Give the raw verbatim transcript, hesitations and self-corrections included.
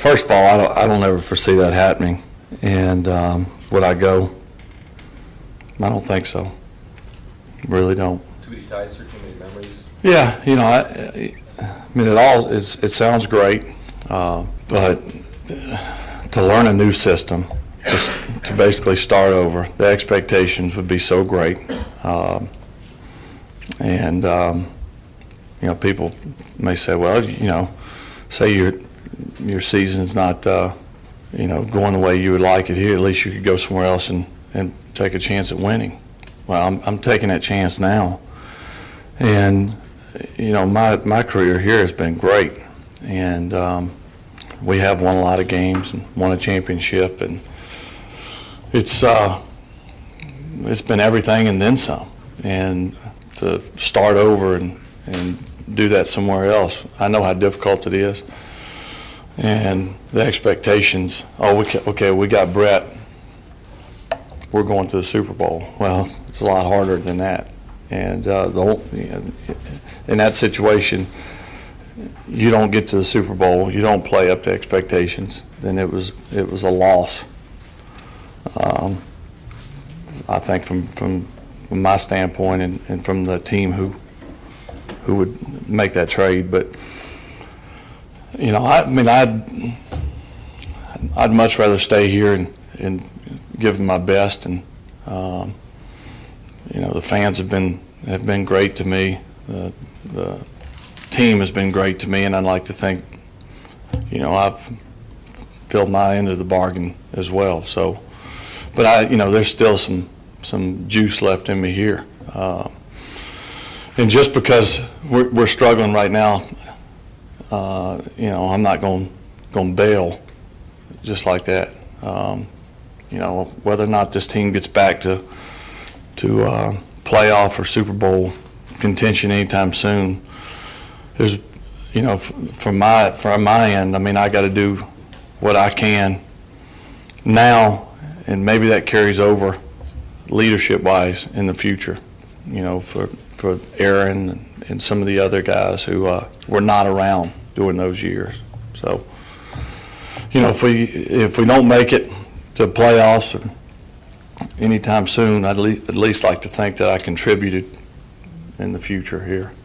first of all, I don't, I don't ever foresee that happening. And um, would I go? I don't think so. Really don't. Too many ties or too many memories? Yeah, you know, I, I mean, it all is. It sounds great, uh, but to learn a new system, just to basically start over, the expectations would be so great, um, and um, you know, people may say, well, you know, say your your season's not, uh, you know, going the way you would like it here. At least you could go somewhere else and and take a chance at winning. Well, I'm I'm taking that chance now, and you know, my my career here has been great, and um, we have won a lot of games and won a championship, and it's uh, it's been everything and then some. And to start over and and do that somewhere else, I know how difficult it is, and the expectations. Oh, we ca- okay, we got Brett. We're going to the Super Bowl. Well, it's a lot harder than that. And uh, the whole, you know, in that situation, you don't get to the Super Bowl, you don't play up to expectations, then it was it was a loss. Um, I think from from from my standpoint, and, and from the team who who would make that trade. But you know, I, I mean, I'd I'd much rather stay here and and give them my best. And um, you know, the fans have been have been great to me. The the team has been great to me, and I'd like to think, you know, I've filled my end of the bargain as well. So, but I, you know, there's still some some juice left in me here, uh, and just because we're we're struggling right now, uh, you know, I'm not going going to bail just like that. Um, you know, whether or not this team gets back to to uh, playoff or Super Bowl contention anytime soon, there's, you know, from my from my end, I mean, I got to do what I can now, and maybe that carries over leadership-wise in the future. You know, for for Aaron and, and some of the other guys who uh, were not around during those years. So, you know, if we if we don't make it to playoffs or anytime soon, I'd le- at least like to think that I contributed in the future here.